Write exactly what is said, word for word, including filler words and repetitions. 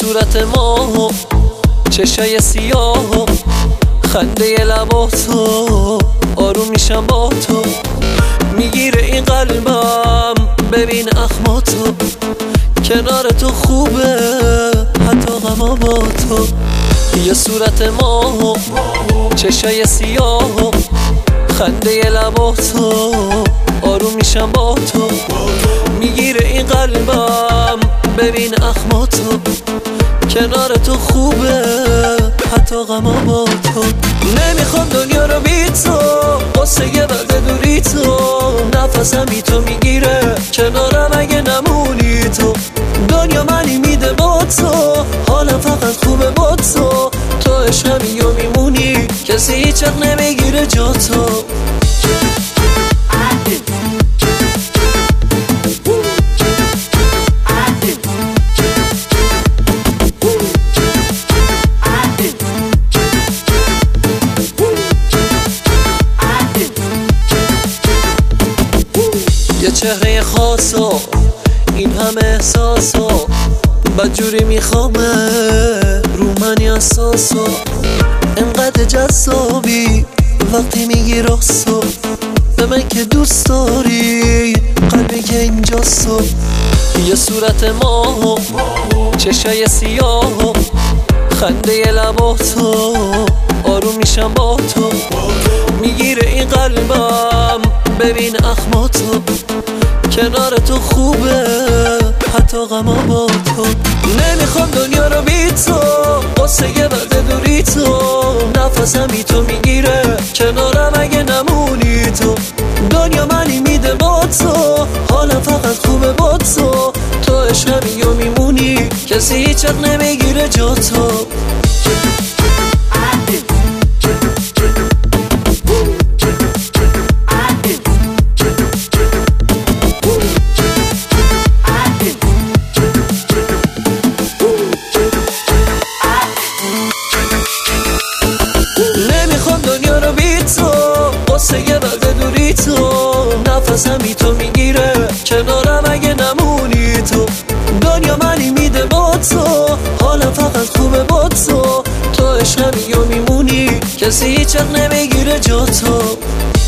صورت ماه، چشای سیاه، خنده لباتو، آروم میشم با تو. میگیره این قلبم، ببین اخماتو، کنار تو خوبه حتی غما با تو. یه صورت ماه، چشای سیاه، خنده لباتو، آروم میشم با تو. میگیره این قلبم، ببین اخماتو، کنار تو خوبه حتی غما با تو. نمیخوام دنیا رو بی تو، قصه یه برده دوری تو. نفسم بی تو میگیره، کنارم اگه نمونی تو. دنیا منی میده با تو، حالم فقط خوبه با تو. تو عشقمی و میمونی، کسی هیچ وقت نمیگیره جا تو. یه چهره خاصو، این همه احساسو، بدجوری میخوامه رو منی اساسو. انقدر جذابی وقتی میگی راستو، به من که دوست داری قلبی که اینجاستو. یه صورت ماه، چشای سیاه، خنده لباتو، آروم میشم با تو. میگیره این قلبم، ببین اخماتو، کنار تو خوبه حتی غما با تو. نمیخوام دنیا رو بی تو، قصه یه برده دوری تو. نفسم بی تو میگیره، کنارم اگه نمونی تو. دنیا منی میده با تو، حالم فقط خوبه با تو. تو عشقمی و میمونی، کسی هیچ وقت نمیگیره جا تو. نمیخوام دنیا رو بی تو، قصه یه برده دوری تو. نفسم بی تو میگیره، کنارم اگه نمونی تو. دنیا منی میده با تو، حالم فقط خوبه با تو. تو عشقمی و میمونی، کسی هیچ وقت نمیگیره جا تو.